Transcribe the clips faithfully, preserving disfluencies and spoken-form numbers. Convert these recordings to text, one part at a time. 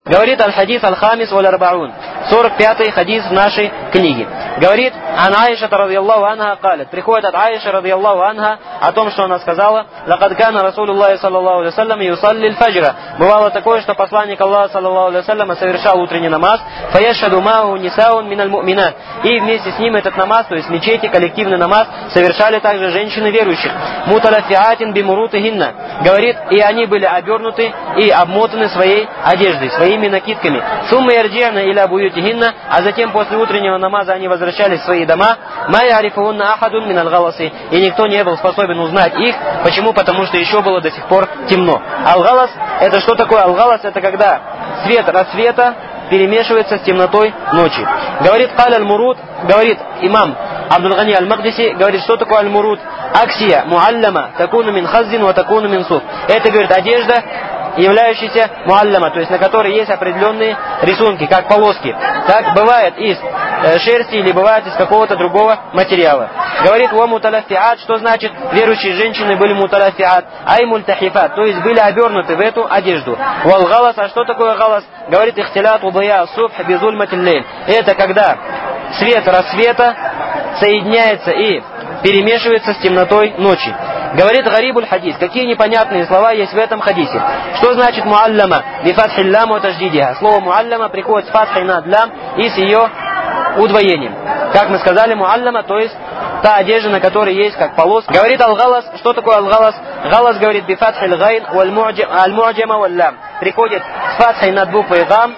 Говорит аль-хадис аль-хамис валь-арбаун, сорок пятый хадис в нашей книге. Говорит, ан Аиша радийаллаху анха калит, приходит от Аиши радийаллаху анха о том, что она сказала: лакад кана Расулуллахи саллаллаху алейхи вассалям юсалли аль-фаджра. Бывало такое, что посланник Аллаха саллаллаху алейхи вассалям совершал утренний намаз, фаяшхаду ма'у нисаун миналь му'минат. И вместе с ним этот намаз, то есть в мечети, коллективный намаз, совершали также женщины верующих. Муталафиатин бимурутихинна. Говорит, и они были обернуты и обмотаны своей одеждой, своими накидками. Сумма ярджи'на иля буютихинна, а затем после утреннего намаза они возвращались в свои дома. Ма ярифунна ахадун миналь галаси. И никто не был способен узнать их. Почему? Потому что еще было до сих пор темно. Ал-галас, это что такое? Ал-галас, это когда свет рассвета перемешивается с темнотой ночи. Говорит Каль аль-Муруд, говорит имам Абдул-Гани аль-Магдиси, говорит, что такое аль-Муруд? Аксия, муаллама, такуну мин хаззин, ва такуну мин суф. Это, говорит, одежда, являющаяся муаллама, то есть на которой есть определенные рисунки, как полоски. Так бывает из э, шерсти или бывает из какого-то другого материала. Говорит, ва муталафиат, что значит верующие женщины были муталафиат, ай мультахифат, то есть были обернуты в эту одежду. Вал галас, а что такое галас? Говорит, ихтилят удая субх бизульматил лейн. Это когда свет рассвета соединяется и перемешивается с темнотой ночи. Говорит Гарибуль хадис, какие непонятные слова есть в этом хадисе. Что значит муаллама? Бифатхи лям ва таждидиха. Слово муаллама приходит с фатхой над лям и с ее удвоением. Как мы сказали, муаллама, то есть та одежда, на которой есть как полос. Говорит аль-галас, что такое аль-галас? Галас, говорит, бифатхи лгайн валь-му'джама валь-лям. Приходит с фатхой над буквой гам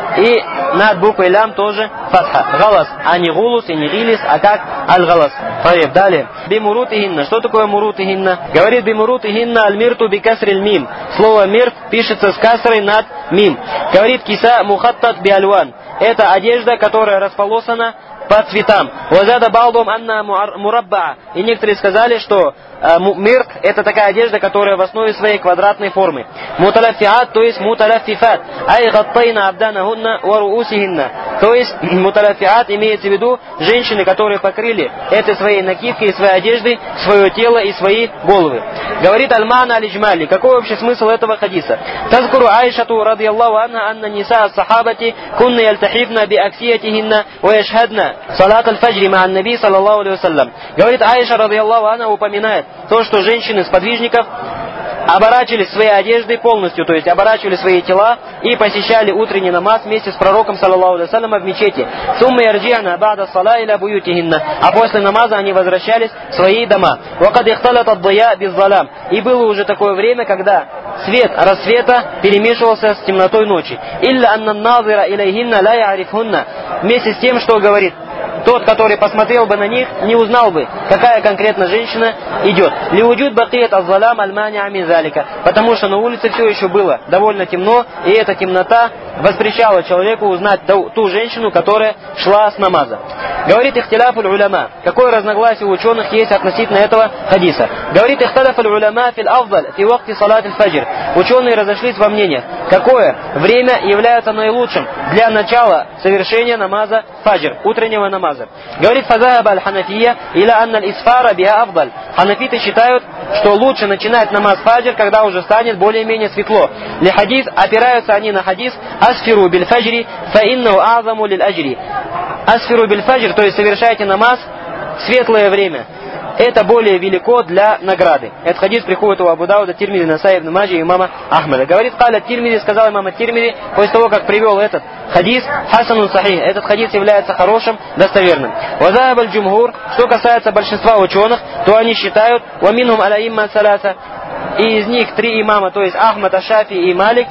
и над буквой лям тоже фатха. Галас, а не гулус и не гилис, а как аль-галас. Далее. Бимурутихинна. Что такое мурутихинна? Говорит, бимурутихинна аль-мирту бикасриль мим. Слово мирт пишется с касрой над мим. Говорит, киса мухаттат биальван. Это одежда, которая располосана по цветам. Вазада балдум анна мурабба. И некоторые сказали, что э, мирт это такая одежда, которая в основе своей квадратной формы. Муталафиат, то есть муталафифат. Ай гаттайна абданахунна ва руусихинна. То есть муталафиат имеется в виду женщины, которые покрыли этой своей накидкой и своей одеждой свое тело и свои головы. Говорит аль-мана аль-иджмали. Какой вообще смысл этого хадиса? Тазкуру Аишату радийаллаху анха анна ниса ас-сахабати кунна ялтахифна би аксиятихинна ва яшхадна салат аль-фаджри ма ан-наби саллаллаху алейхи вассалям. Говорит, Аиша радийаллаху анха упоминает то, что женщины сподвижников оборачивали свои одежды полностью, то есть оборачивали свои тела и посещали утренний намаз вместе с пророком саллаллаху алейхи вассалям в мечети. Сумма ярджи'на ба'да ссала иля буютихинна. А после намаза они возвращались в свои дома. Вакад ихталат ад-дая биз-залам. И было уже такое время, когда свет рассвета перемешивался с темнотой ночи. Илля аннан-назира илайхинна ла я'рифхунна. Вместе с тем, что говорит, тот, который посмотрел бы на них, не узнал бы, какая конкретно женщина идет. Лиуджуд бакият аз-залам аль-мани'а мин залика. Потому что на улице все еще было довольно темно, и эта темнота воспрещала человеку узнать ту женщину, которая шла с намаза. Говорит ихтиляфуль уляма. Какое разногласие у ученых есть относительно этого хадиса. Говорит ихтиляфуль уляма фил афдаль фи вакти салат аль-фаджр. Ученые разошлись во мнениях, какое время является наилучшим для начала совершения намаза фаджр, утреннего намаза. Говорит фазахаб аль-ханафия иля анна аль-исфара биха афдаль. Ханафиты считают, что лучше начинать намаз фаджр, когда уже станет более-менее светло. Ли хадис, опираются они на хадис асфиру биль фаджри фа иннаху а'заму лиль аджри. Асфиру биль фаджр, то есть совершайте намаз в светлое время. Это более велико для награды. Этот хадис приходит у Абу Дауда, Тирмизи, Насаи, ибн Маджи и имама Ахмеда. Говорит, каля Тирмизи, сказал имам Тирмизи, после того, как привел этот хадис, хасанун сахих, этот хадис является хорошим, достоверным. Вазааб аль-джумхур, что касается большинства ученых, то они считают, ваминхум аляимма саласа, и из них три имама, то есть Ахмад, Ашафи и Малик,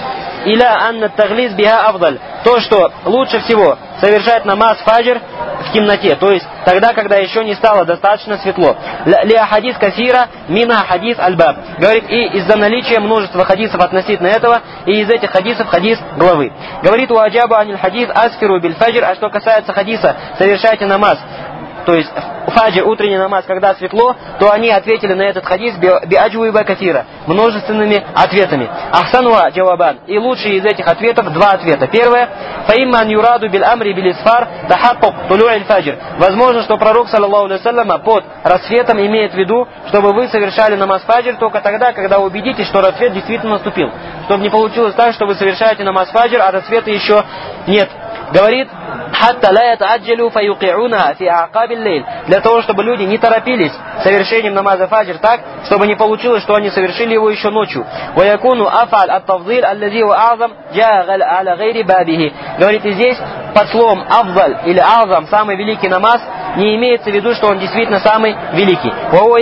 иля анна таглиз биха афдаль, то, что лучше всего совершать намаз фаджр в темноте, то есть тогда, когда еще не стало достаточно светло. Ля хадис касира мина хадис аль-баб. Говорит, и из-за наличия множества хадисов относительно этого, и из этих хадисов хадис главы. Говорит, у аджаба аниль хадис асфиру биль фаджр, а что касается хадиса, совершайте намаз, то есть фаджр, утренний намаз, когда светло, то они ответили на этот хадис биаджуиба кафира, множественными ответами. Ахсануа джавабан. И лучшие из этих ответов два ответа. Первое. Фаимман юраду бил амри бил исфар тахаккук тулу'иль фаджр. Возможно, что пророк, саллаллаху алейхи вассаляма, под рассветом имеет в виду, чтобы вы совершали намаз фаджр только тогда, когда убедитесь, что рассвет действительно наступил. Чтобы не получилось так, что вы совершаете намаз фаджр, а рассвета еще нет. Говорит, «Хатта ла ятааджалю фаюки'уна фи а'акабил лейль». Для того, чтобы люди не торопились совершением намаза фаджр так, чтобы не получилось, что они совершили его еще ночью. «Ваякуну афаль ат-тавзиль аллази ва а'зам джаа аля гайри бабихи». Говорит, и здесь под словом «афзаль» или «а'зам», самый великий намаз, не имеется в виду, что он действительно самый великий.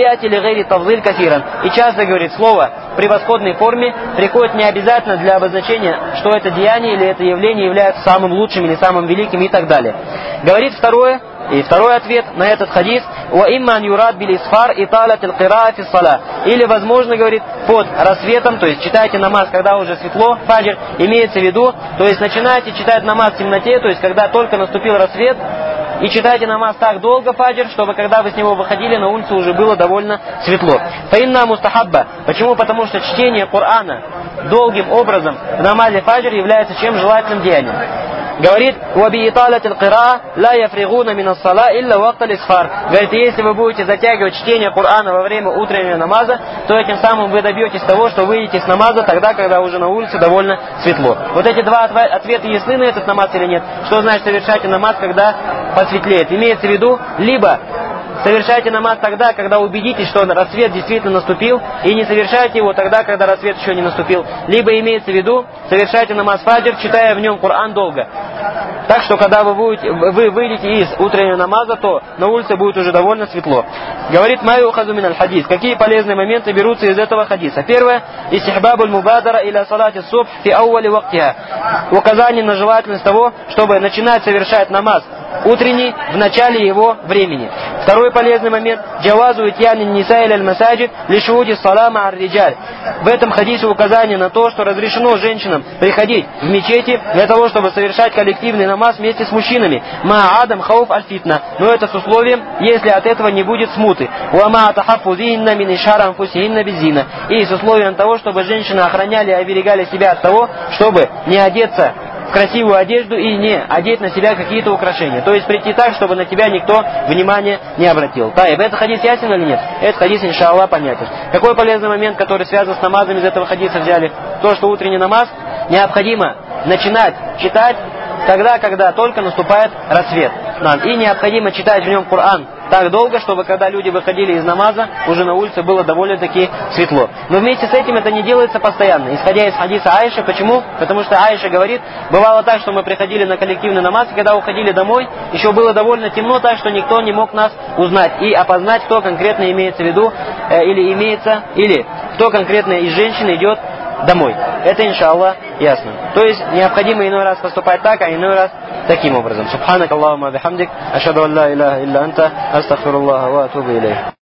И часто, говорит, слово в превосходной форме приходит не обязательно для обозначения, что это деяние или это явление является самым лучшим или самым великим и так далее. Говорит второе, и второй ответ на этот хадис: или, возможно, говорит, под рассветом, то есть читайте намаз, когда уже светло, фаджр, имеется в виду, то есть начинайте читать намаз в темноте, то есть когда только наступил рассвет, и читайте намаз так долго, фаджр, чтобы когда вы с него выходили, на улице уже было довольно светло. Фаинна мустахабба. Почему? Потому что чтение Корана долгим образом в намазе фаджр является чем желательным деянием. Говорит, говорит, если вы будете затягивать чтение Корана во время утреннего намаза, то этим самым вы добьетесь того, что выйдете с намаза тогда, когда уже на улице довольно светло. Вот эти два ответа ясны на этот намаз или нет? Что значит совершайте намаз, когда посветлеет? Имеется в виду, либо совершайте намаз тогда, когда убедитесь, что рассвет действительно наступил, и не совершайте его тогда, когда рассвет еще не наступил. Либо имеется в виду, совершайте намаз фаджр, читая в нем Коран долго. Так что, когда вы, будете, вы выйдете из утреннего намаза, то на улице будет уже довольно светло. Говорит, маю хазу миналь хадис. Какие полезные моменты берутся из этого хадиса? Первое, истихбабуль мубадара иля салати субх фи ауали вактиха. Указание на желательность того, чтобы начинать совершать намаз утренний в начале его времени. Второй полезный момент, джавазу итьяни ниса иля аль-масаджид лишуди салама ар-риджаль. В этом хадисе указание на то, что разрешено женщинам приходить в мечети для того, чтобы совершать коллективный намаз вместе с мужчинами. Ма адам хауф аль-фитна. Но это с условием, если от этого не будет смуты. Уама тахаффузинна мин ишара анфусихинна беззина. И с условием того, чтобы женщины охраняли и оберегали себя от того, чтобы не одеться в красивую одежду и не одеть на себя какие-то украшения. То есть прийти так, чтобы на тебя никто внимания не обратил. Таиб, это хадис ясен или нет? Этот хадис, иншаллах, понятен. Какой полезный момент, который связан с намазом, из этого хадиса взяли? То, что утренний намаз необходимо начинать читать тогда, когда только наступает рассвет. И необходимо читать в нем Коран так долго, чтобы когда люди выходили из намаза, уже на улице было довольно-таки светло. Но вместе с этим это не делается постоянно. Исходя из хадиса Аиши, почему? Потому что Аиша говорит, бывало так, что мы приходили на коллективный намаз, и когда уходили домой, еще было довольно темно, так что никто не мог нас узнать и опознать, кто конкретно имеется в виду, э, или имеется, или кто конкретно из женщин идет домой. Это, иншаллах, ясно. То есть необходимо иной раз поступать так, а иной раз таким образом. Субханак Аллахумма бихамдик, ашхаду ан ла иляха илля анта, астагфируллаха ва атубу илейх.